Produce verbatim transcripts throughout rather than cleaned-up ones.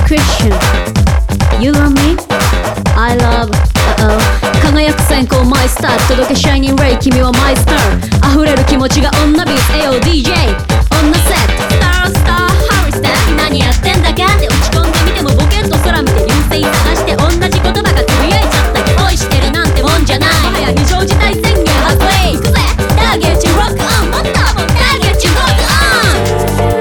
Christian You love me? I love uh-oh 輝く線香マイスター届けシャイニングレイ君はマイスター溢れる気持ちが女ビーツ エーオーディージェー 女セットスタースターハリスター何やってんだかって落ち込んでみてもボケっと空見て流星探して同じ言葉がつぶやいちゃった恋してるなんてもんじゃないもはや非常事態宣言発令行くぜターゲットロックオンもっともターゲットロックオン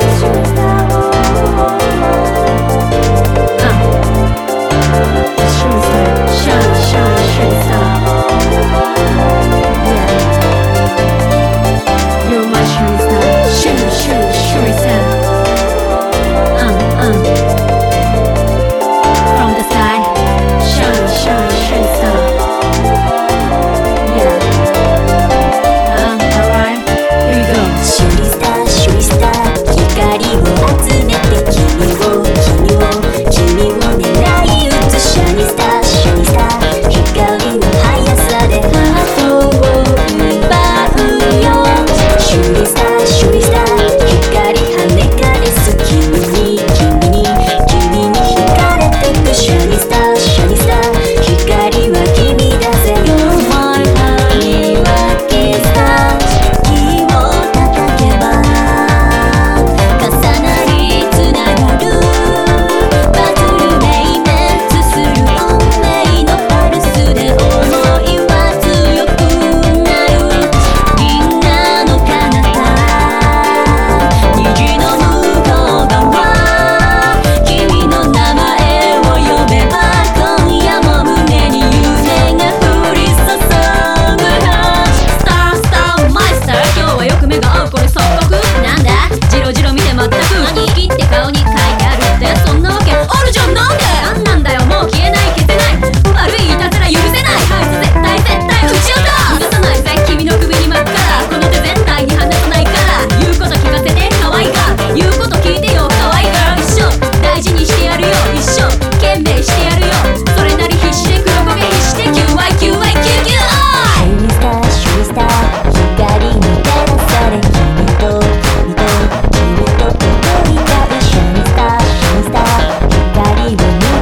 「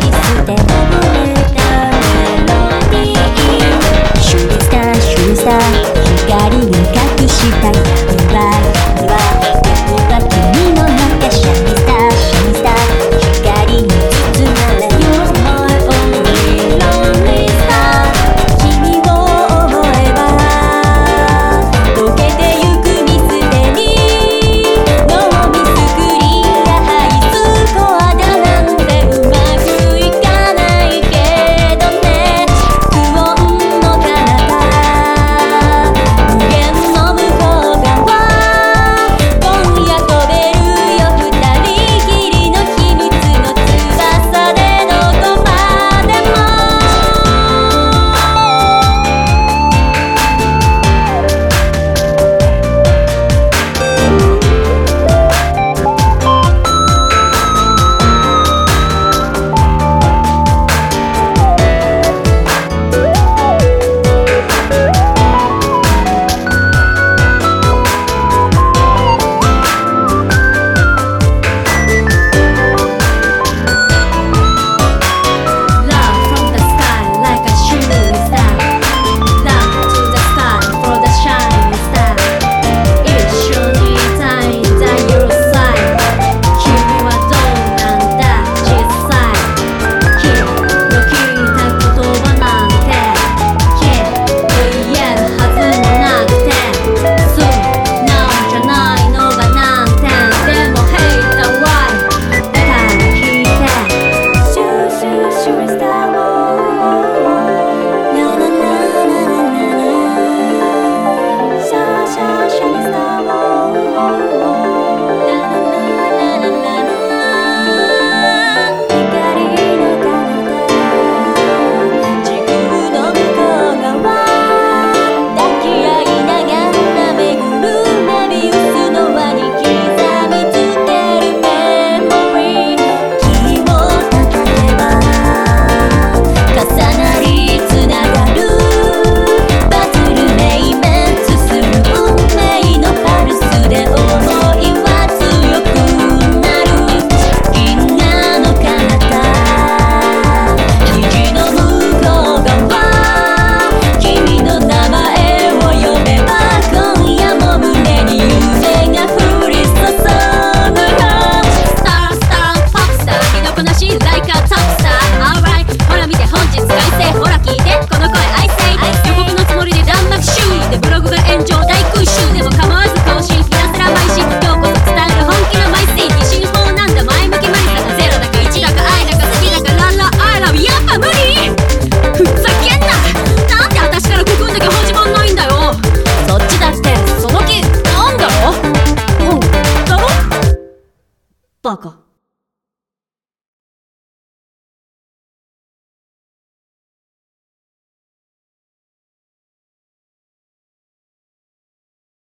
バカ。